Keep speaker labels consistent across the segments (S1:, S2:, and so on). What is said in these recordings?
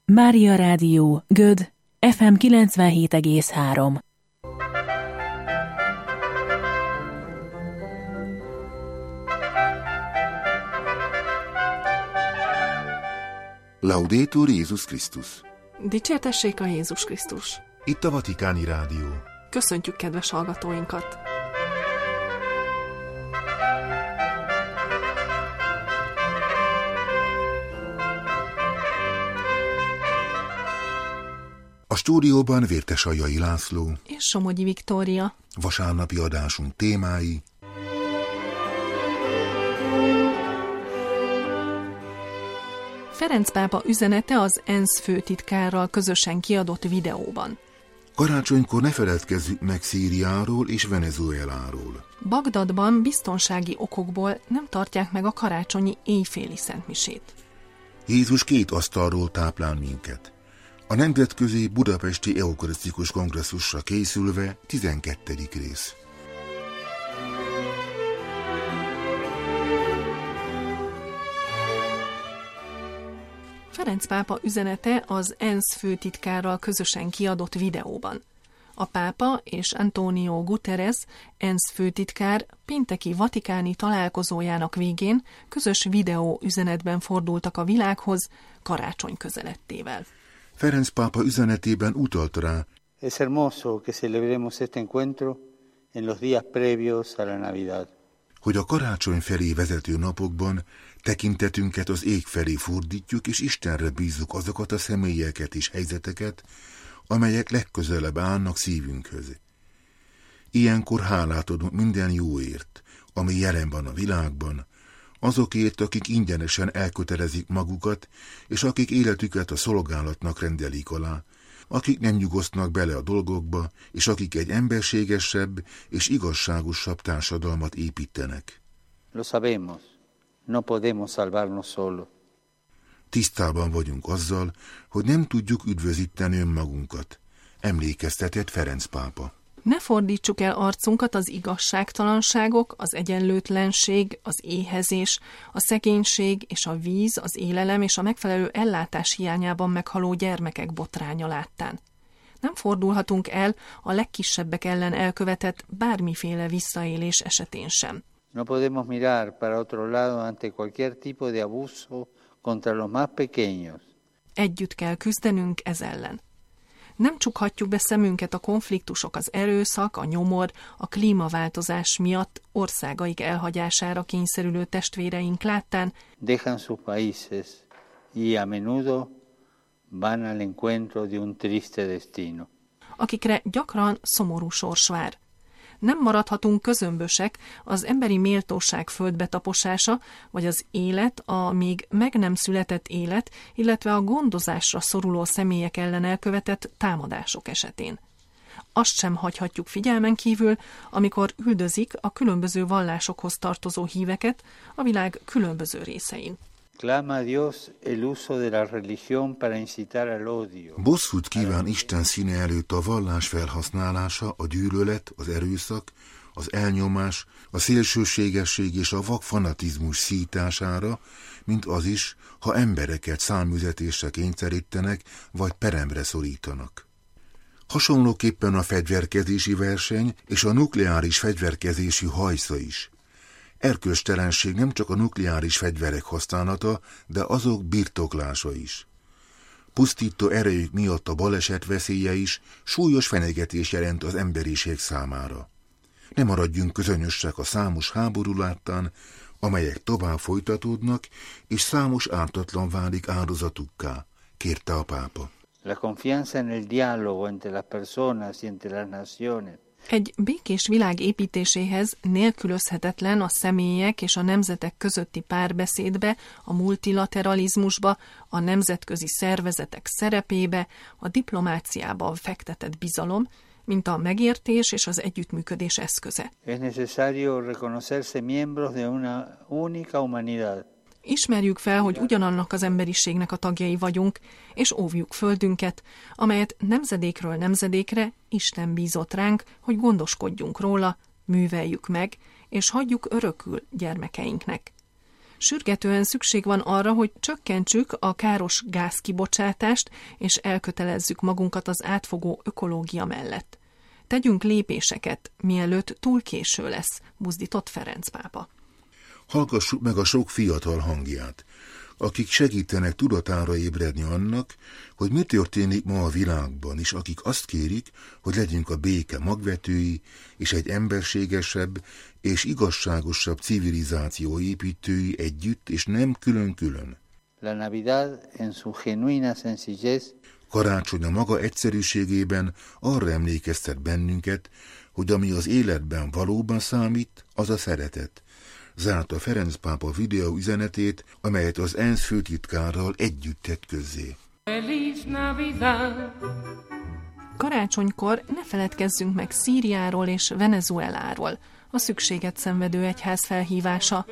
S1: Mária Rádió, Göd, FM 97,3.
S2: Laudetur Jézus Krisztus!
S3: Dicsértessék a Jézus Krisztus!
S2: Itt a Vatikáni Rádió.
S3: Köszöntjük kedves hallgatóinkat!
S2: A stúdióban Vértesaljai László
S3: és Somogyi Viktória.
S2: Vasárnapi adásunk témái:
S3: Ferenc pápa üzenete az ENSZ főtitkárral közösen kiadott videóban.
S2: Karácsonykor ne feledkezzük meg Szíriáról és Venezueláról.
S3: Bagdadban biztonsági okokból nem tartják meg a karácsonyi éjféli szentmisét.
S2: Jézus két asztalról táplál minket. A Nemzetközi Budapesti Eukarisztikus Kongresszusra készülve 12. rész.
S3: Ferenc pápa üzenete az ENSZ főtitkárral közösen kiadott videóban. A pápa és Antonio Guterres, ENSZ főtitkár pénteki vatikáni találkozójának végén közös videó üzenetben fordultak a világhoz karácsony közelettével.
S2: Ferenc pápa üzenetében utalt rá:
S4: Es hermoso que celebremos este encuentro en los días previos a la Navidad.
S2: Hogy a karácsony felé vezető napokban tekintetünket az ég felé fordítjuk, és Istenre bízzuk azokat a személyeket és helyzeteket, amelyek legközelebb állnak szívünkhöz. Ilyenkor hálát adunk minden jóért, ami jelen van a világban, azokért, akik ingyenesen elkötelezik magukat, és akik életüket a szolgálatnak rendelik alá, akik nem nyugosztnak bele a dolgokba, és akik egy emberségesebb és igazságosabb társadalmat építenek.
S4: Lo sabemos, no podemos salvarnos solos.
S2: Tisztában vagyunk azzal, hogy nem tudjuk üdvözíteni önmagunkat, emlékeztetett Ferenc pápa.
S3: Ne fordítsuk el arcunkat az igazságtalanságok, az egyenlőtlenség, az éhezés, a szegénység és a víz, az élelem és a megfelelő ellátás hiányában meghaló gyermekek botránya láttán. Nem fordulhatunk el a legkisebbek ellen elkövetett bármiféle visszaélés esetén sem.
S4: No podemos mirar para otro lado ante cualquier tipo de abuso contra los más pequeños.
S3: Együtt kell küzdenünk ez ellen. Nem csukhatjuk be szemünket a konfliktusok, az erőszak, a nyomor, a klímaváltozás miatt országaik elhagyására kényszerülő testvéreink láttán.
S4: Dejan sus países y a menudo van al encuentro de un triste destino.
S3: Akikre gyakran szomorú sors vár. Nem maradhatunk közömbösek, az emberi méltóság földbetaposása, vagy az élet, a még meg nem született élet, illetve a gondozásra szoruló személyek ellen elkövetett támadások esetén. Azt sem hagyhatjuk figyelmen kívül, amikor üldözik a különböző vallásokhoz tartozó híveket a világ különböző részein.
S4: Clama a Dios el uso de la religión para incitar al odio.
S2: Bosszút kíván Isten színe előtt a vallás felhasználása, a gyűlölet, az erőszak, az elnyomás, a szélsőségesség és a vak fanatizmus szítására, mint az is, ha embereket száműzetésre kényszerítenek vagy peremre szorítanak. Hasonlóképpen a fegyverkezési verseny és a nukleáris fegyverkezési hajsza is. Erkölcstelenség nem csak a nukleáris fegyverek használata, de azok birtoklása is. Pusztító erejük miatt a baleset veszélye is súlyos fenyegetés jelent az emberiség számára. Ne maradjunk közönösek a számos háború láttán, amelyek tovább folytatódnak, és számos ártatlan válik áldozatukká, kérte a pápa.
S4: La confianza en el diálogo entre las personas y entre las naciones.
S3: Egy békés világ építéséhez nélkülözhetetlen a személyek és a nemzetek közötti párbeszédbe, a multilateralizmusba, a nemzetközi szervezetek szerepébe, a diplomáciába fektetett bizalom, mint a megértés és az együttműködés eszköze.
S4: Es necesario reconocerse miembros de una única humanidad.
S3: Ismerjük fel, hogy ugyanannak az emberiségnek a tagjai vagyunk, és óvjuk földünket, amelyet nemzedékről nemzedékre Isten bízott ránk, hogy gondoskodjunk róla, műveljük meg, és hagyjuk örökül gyermekeinknek. Sürgetően szükség van arra, hogy csökkentsük a káros gázkibocsátást, és elkötelezzük magunkat az átfogó ökológia mellett. Tegyünk lépéseket, mielőtt túl késő lesz, buzdított Ferenc pápa.
S2: Hallgassuk meg a sok fiatal hangját, akik segítenek tudatára ébredni annak, hogy mi történik ma a világban, és akik azt kérik, hogy legyünk a béke magvetői, és egy emberségesebb és igazságosabb civilizáció építői együtt, és nem külön-külön.
S4: La Navidad en su genuina sencillez.
S2: Karácsony a maga egyszerűségében arra emlékeztet bennünket, hogy ami az életben valóban számít, az a szeretet. Zárta Ferenc pápa videó üzenetét, amelyet az ENSZ főtitkárral együtt tett közzé.
S3: Karácsonykor ne feledkezzünk meg Szíriáról és Venezueláról, a szükséget szenvedő egyház felhívása.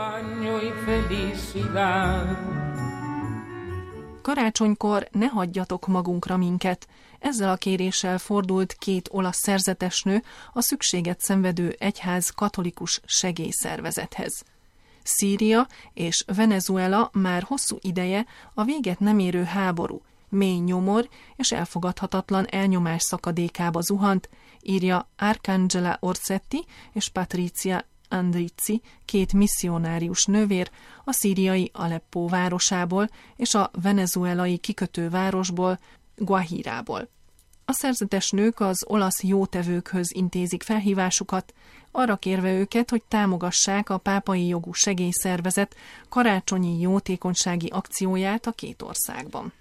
S3: Karácsonykor ne hagyjatok magunkra minket. Ezzel a kéréssel fordult 2 olasz szerzetesnő a szükséget szenvedő egyház katolikus segélyszervezethez. Szíria és Venezuela már hosszú ideje a véget nem érő háború, mély nyomor és elfogadhatatlan elnyomás szakadékába zuhant, írja Arcangela Orsetti és Patrizia Andrizzi, 2 misszionárius nővér a szíriai Aleppo városából és a venezuelai kikötővárosból, Guajirából. A szerzetes nők az olasz jótevőkhöz intézik felhívásukat, arra kérve őket, hogy támogassák a pápai jogú segélyszervezet karácsonyi jótékonysági akcióját a 2 országban.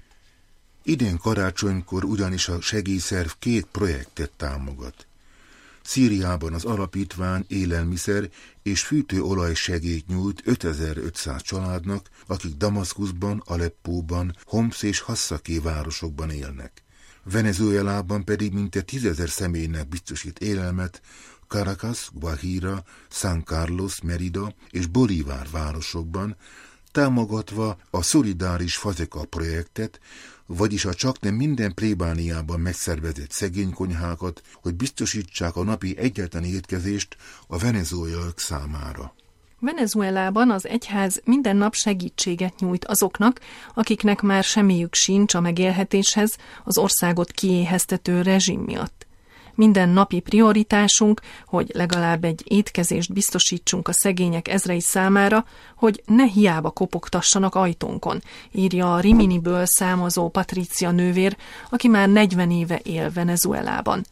S2: Idén karácsonykor ugyanis a segélyszerv 2 projektet támogat. Szíriában az alapítvány élelmiszer és fűtőolaj segélyt nyújt 5500 családnak, akik Damaszkuszban, Aleppóban, Homs és Hassaké városokban élnek. Venezuelában pedig mintegy 10 000 személynek biztosít élelmet Caracas, Guajira, San Carlos, Merida és Bolívar városokban, támogatva a szolidáris Fazeka projektet, vagyis a csaknem minden plébániában megszervezett szegénykonyhákat, hogy biztosítsák a napi egyetlen étkezést a venezuelaiak számára.
S3: Venezuelában az egyház minden nap segítséget nyújt azoknak, akiknek már semmiük sincs a megélhetéshez az országot kiéheztető rezsim miatt. Minden napi prioritásunk, hogy legalább egy étkezést biztosítsunk a szegények ezrei számára, hogy ne hiába kopogtassanak ajtónkon, írja a Riminiből származó Patrizia nővér, aki már 40 éve él Venezuelában.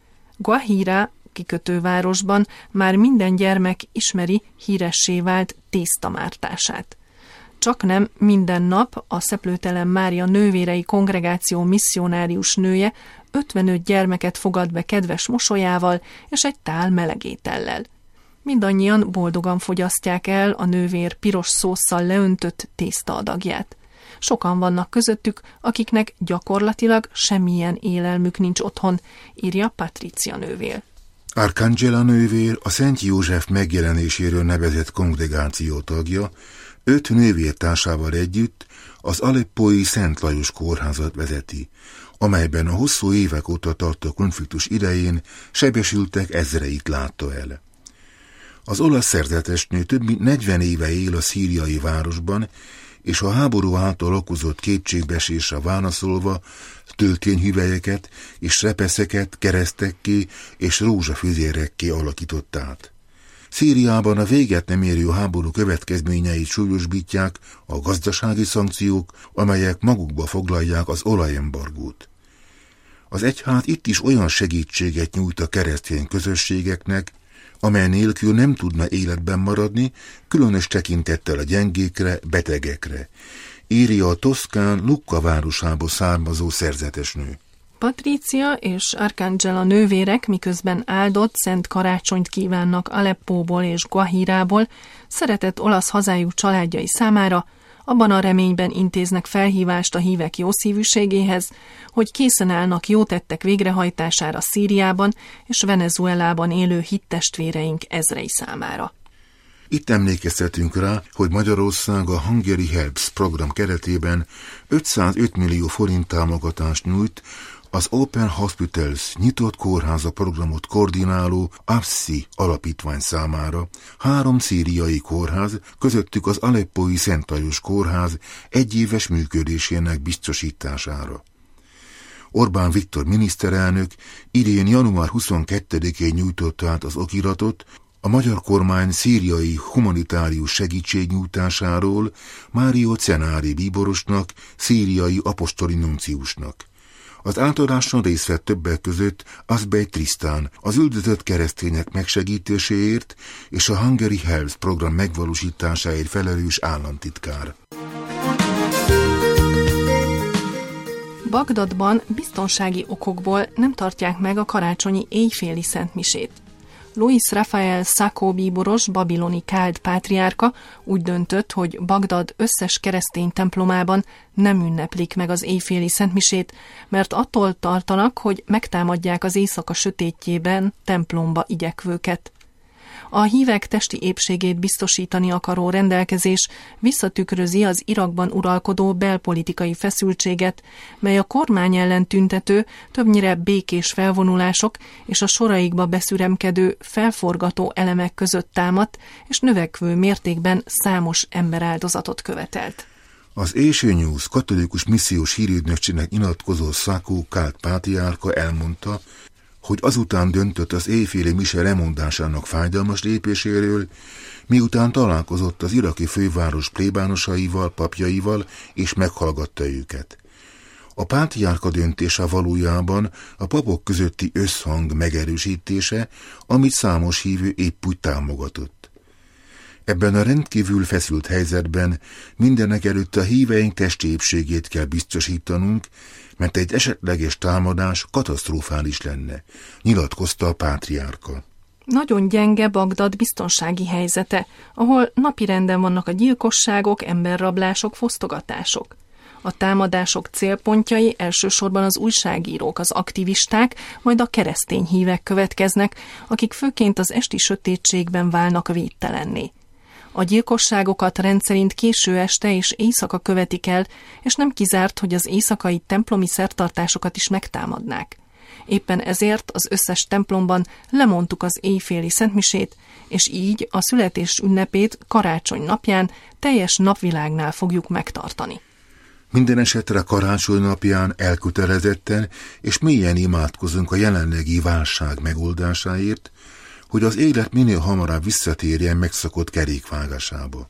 S3: Guajira kikötővárosban már minden gyermek ismeri híressé vált tésztamártását. Csaknem minden nap a Szeplőtelen Mária nővérei kongregáció misszionárius nője 55 gyermeket fogad be kedves mosolyával és egy tál melegétellel. Mindannyian boldogan fogyasztják el a nővér piros szósszal leöntött tésztaadagját. Sokan vannak közöttük, akiknek gyakorlatilag semmilyen élelmük nincs otthon, írja Patrizia nővér.
S2: Arcangela nővér a Szent József megjelenéséről nevezett kongregáció tagja, 5 nővértársával együtt az aleppói Szent Lajos kórházat vezeti, amelyben a hosszú évek óta tartó konfliktus idején sebesültek ezreit látta el. Az olasz szerzetesnő több mint 40 éve él a szíriai városban, és a háború által okozott kétségbeesésre válaszolva töltényhüvelyeket és repeszeket keresztekké és rózsafüzérekké alakított át. Szíriában a véget nem érő háború következményeit súlyosbítják a gazdasági szankciók, amelyek magukba foglalják az olajembargót. Az egyház itt is olyan segítséget nyújt a keresztény közösségeknek, amely nélkül nem tudna életben maradni, különös tekintettel a gyengékre, betegekre, írja a toszkán Lucca városából származó szerzetesnő.
S3: Patrizia és Arcangela nővérek, miközben áldott szent karácsonyt kívánnak Aleppóból és Guajirából, szeretett olasz hazájuk családjai számára, abban a reményben intéznek felhívást a hívek jószívűségéhez, hogy készen állnak jó tettek végrehajtására Szíriában és Venezuelában élő hittestvéreink ezrei számára.
S2: Itt emlékeztetünk rá, hogy Magyarország a Hungary Helps program keretében 505 millió forint támogatást nyújt Az Open Hospitals nyitott kórháza programot koordináló AFSI alapítvány számára 3 szíriai kórház, közöttük az aleppói Szent Lajos kórház egyéves működésének biztosítására. Orbán Viktor miniszterelnök idén január 22-én nyújtotta át az okiratot a magyar kormány szíriai humanitárius segítségnyújtásáról Mário Cenári bíborosnak, szíriai apostoli nunciusnak. Az átadáson részt vett többek között Azbej Tristan, az üldözött keresztények megsegítéséért és a Hungary Health program megvalósításáért felelős államtitkár.
S3: Bagdadban biztonsági okokból nem tartják meg a karácsonyi éjféli szentmisét. Luis Rafael Sacco bíboros, babiloni káld pátriárka úgy döntött, hogy Bagdad összes keresztény templomában nem ünneplik meg az éjféli szentmisét, mert attól tartanak, hogy megtámadják az éjszaka sötétjében templomba igyekvőket. A hívek testi épségét biztosítani akaró rendelkezés visszatükrözi az Irakban uralkodó belpolitikai feszültséget, mely a kormány ellen tüntető, többnyire békés felvonulások és a soraikba beszüremkedő, felforgató elemek között támadt, és növekvő mértékben számos emberáldozatot követelt.
S2: Az Asia News katolikus missziós hírügynökségnek nyilatkozó Sacco káld pátriárka elmondta, hogy azután döntött az éjféli mise lemondásának fájdalmas lépéséről, miután találkozott az iraki főváros plébánosaival, papjaival, és meghallgatta őket. A pátriárka döntése valójában a papok közötti összhang megerősítése, amit számos hívő épp úgy támogatott. Ebben a rendkívül feszült helyzetben mindenekelőtt a híveink testi épségét kell biztosítanunk, mert egy esetleges támadás katasztrofális lenne, nyilatkozta a pátriárka.
S3: Nagyon gyenge Bagdad biztonsági helyzete, ahol napirenden vannak a gyilkosságok, emberrablások, fosztogatások. A támadások célpontjai elsősorban az újságírók, az aktivisták, majd a keresztény hívek következnek, akik főként az esti sötétségben válnak védtelenné. A gyilkosságokat rendszerint késő este és éjszaka követik el, és nem kizárt, hogy az éjszakai templomi szertartásokat is megtámadnák. Éppen ezért az összes templomban lemondtuk az éjféli szentmisét, és így a születés ünnepét karácsony napján teljes napvilágnál fogjuk megtartani.
S2: Minden esetre karácsony napján elkötelezetten és mélyen imádkozunk a jelenlegi válság megoldásáért, hogy az élet minél hamarabb visszatérjen megszokott kerékvágásába.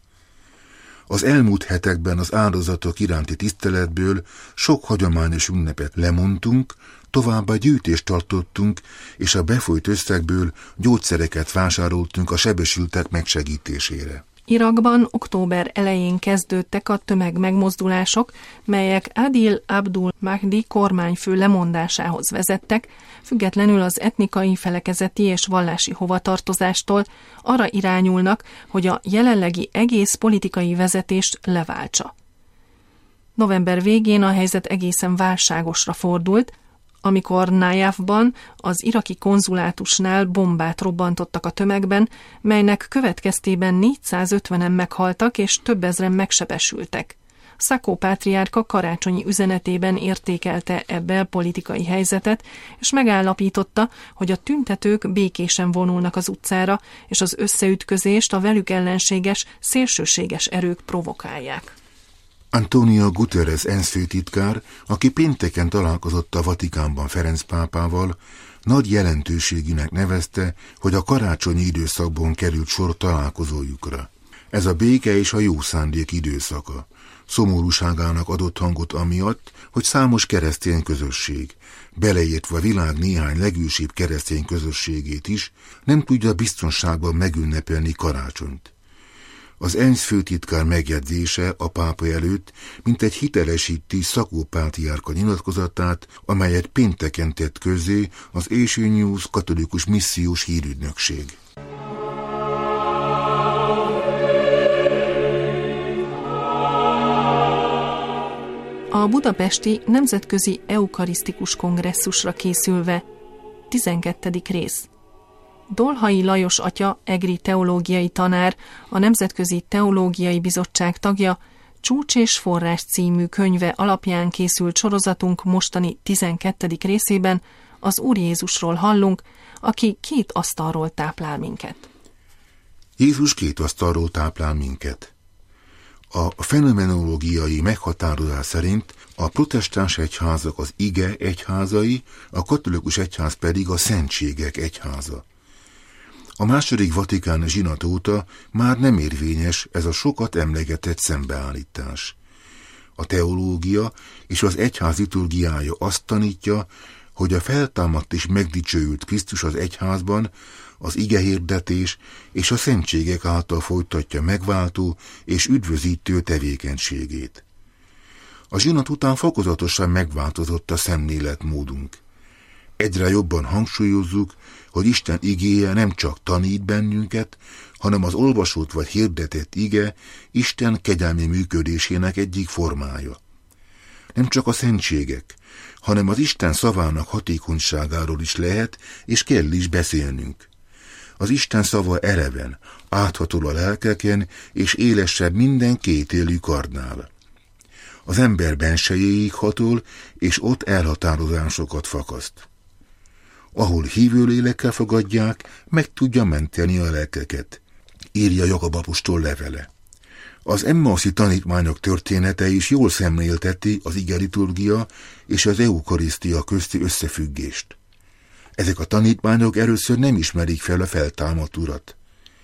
S2: Az elmúlt hetekben az áldozatok iránti tiszteletből sok hagyományos ünnepet lemondtunk, továbbá gyűjtést tartottunk, és a befolyt összegből gyógyszereket vásároltunk a sebesültek megsegítésére.
S3: Irakban október elején kezdődtek a tömegmegmozdulások, melyek Adil Abdul Mahdi kormányfő lemondásához vezettek, függetlenül az etnikai, felekezeti és vallási hovatartozástól arra irányulnak, hogy a jelenlegi egész politikai vezetést leváltsa. November végén a helyzet egészen válságosra fordult, amikor Najafban, az iraki konzulátusnál bombát robbantottak a tömegben, melynek következtében 450-en meghaltak és több ezren megsebesültek. Sacco pátriárka karácsonyi üzenetében értékelte e belpolitikai helyzetet, és megállapította, hogy a tüntetők békésen vonulnak az utcára, és az összeütközést a velük ellenséges, szélsőséges erők provokálják.
S2: Antonio Guterres ENSZ főtitkár, aki pénteken találkozott a Vatikánban Ferenc pápával, nagy jelentőségűnek nevezte, hogy a karácsonyi időszakban került sor találkozójukra. Ez a béke és a jó szándék időszaka. Szomorúságának adott hangot amiatt, hogy számos keresztény közösség, beleértve a világ néhány legősibb keresztény közösségét is, nem tudja biztonságban megünnepelni karácsonyt. Az ENSZ főtitkár megjegyzése a pápa előtt mintegy hitelesíti Sacco pátriárka nyilatkozatát, amelyet pénteken tett közzé az Asia News katolikus missziós hírügynökség.
S3: A budapesti Nemzetközi Eukarisztikus Kongresszusra készülve 12. rész. Dolhai Lajos atya, egri teológiai tanár, a Nemzetközi Teológiai Bizottság tagja, Csúcs és forrás című könyve alapján készült sorozatunk mostani 12. részében az Úr Jézusról hallunk, aki 2 asztalról táplál minket.
S2: Jézus 2 asztalról táplál minket. A fenomenológiai meghatározás szerint a protestáns egyházak az ige egyházai, a katolikus egyház pedig a szentségek egyháza. A második vatikáni zsinat óta már nem érvényes ez a sokat emlegetett szembeállítás. A teológia és az egyház liturgiája azt tanítja, hogy a feltámadt és megdicsőült Krisztus az egyházban az igehirdetés és a szentségek által folytatja megváltó és üdvözítő tevékenységét. A zsinat után fokozatosan megváltozott a szemléletmódunk. Egyre jobban hangsúlyozzuk, hogy Isten igéje nem csak tanít bennünket, hanem az olvasott vagy hirdetett ige Isten kegyelmi működésének egyik formája. Nem csak a szentségek, hanem az Isten szavának hatékonyságáról is lehet és kell is beszélnünk. Az Isten szava eleven, áthatol a lelkeken és élesebb minden kétélű kardnál. Az ember bensejéig hatol, és ott elhatározásokat fakaszt. Ahol hívő lélekkel fogadják, meg tudja menteni a lelkeket, írja Jakab apostol levele. Az emmauszi tanítványok története is jól szemlélteti az igeliturgia és az eukarisztia közti összefüggést. Ezek a tanítványok először nem ismerik fel a feltámadt Urat.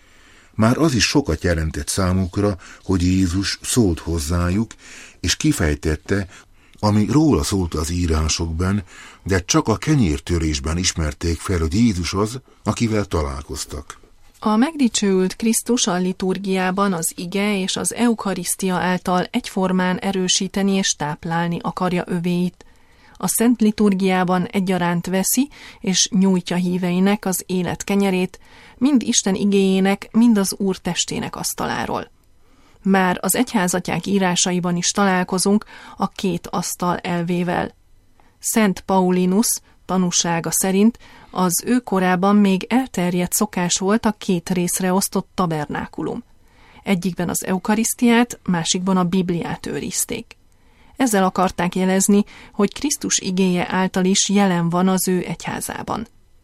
S2: Már az is sokat jelentett számukra, hogy Jézus szólt hozzájuk, és kifejtette, ami róla szólt az írásokban, de csak a kenyértörésben ismerték fel, hogy Jézus az, akivel találkoztak.
S3: A megdicsőült Krisztus a liturgiában az ige és az eukarisztia által egyformán erősíteni és táplálni akarja övéit. A szent liturgiában egyaránt veszi és nyújtja híveinek az élet kenyerét, mind Isten igéjének, mind az Úr testének asztaláról. Már az egyházatyák írásaiban is találkozunk a 2 asztal elvével. Szent Paulinus tanúsága szerint az ő korában még elterjedt szokás volt a 2 részre osztott tabernákulum. Egyikben az eukarisztiát, másikban a Bibliát őrizték. Ezzel akarták jelezni, hogy Krisztus igéje által is jelen van az ő egyházában.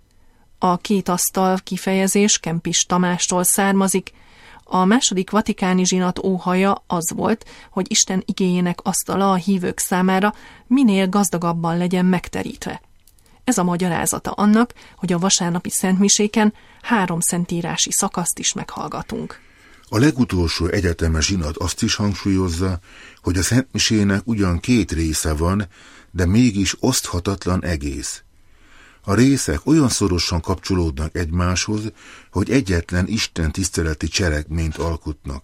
S3: A 2 asztal kifejezés Kempis Tamástól származik. A második vatikáni zsinat óhaja az volt, hogy Isten igéjének asztala a hívők számára minél gazdagabban legyen megterítve. Ez a magyarázata annak, hogy a vasárnapi szentmiséken 3 szentírási szakaszt is meghallgatunk.
S2: A legutolsó egyetemes zsinat azt is hangsúlyozza, hogy a szentmisének ugyan 2 része van, de mégis oszthatatlan egész. A részek olyan szorosan kapcsolódnak egymáshoz, hogy egyetlen Isten tiszteleti cselekményt alkotnak.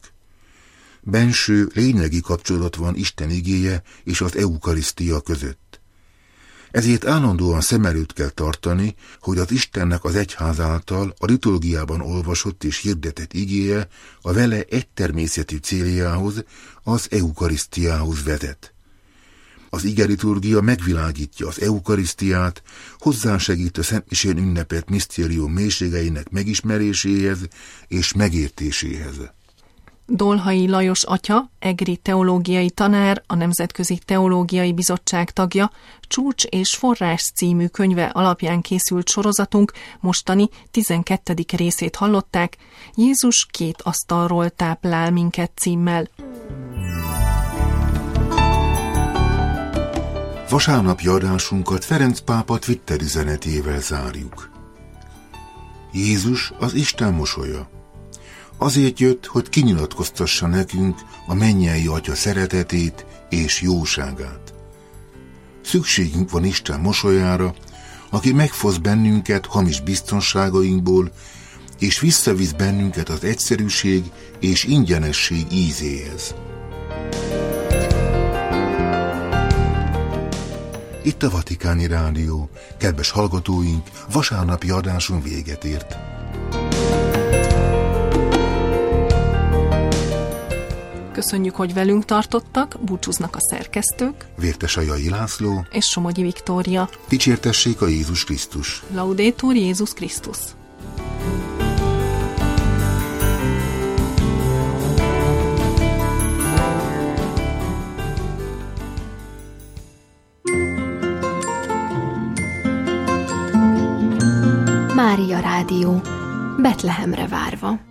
S2: Benső, lényegi kapcsolat van Isten igéje és az eukarisztia között. Ezért állandóan szem előtt kell tartani, hogy az Istennek az egyház által a liturgiában olvasott és hirdetett igéje a vele egytermészetű céljához, az eukarisztiához vezet. Az igeliturgia megvilágítja az eukarisztiát, hozzásegít a szentmisén ünnepelt misztérium mélységeinek megismeréséhez és megértéséhez.
S3: Dolhai Lajos atya, egri teológiai tanár, a Nemzetközi Teológiai Bizottság tagja, Csúcs és forrás című könyve alapján készült sorozatunk mostani 12. részét hallották, Jézus 2 asztalról táplál minket címmel.
S2: Vasárnapi adásunkat Ferenc pápa Twitter üzenetével zárjuk. Jézus az Isten mosolya. Azért jött, hogy kinyilatkoztassa nekünk a mennyei Atya szeretetét és jóságát. Szükségünk van Isten mosolyára, aki megfosz bennünket hamis biztonságainkból, és visszavisz bennünket az egyszerűség és ingyenesség ízéhez. Itt a Vatikáni Rádió. Kedves hallgatóink, vasárnapi adásunk véget ért.
S3: Köszönjük, hogy velünk tartottak, búcsúznak a szerkesztők,
S2: Vértes Ajai László
S3: és Somogyi Viktória.
S2: Dicsértessék a Jézus Krisztus!
S3: Laudetur Jézus Krisztus!
S5: Mária Rádió, Betlehemre várva.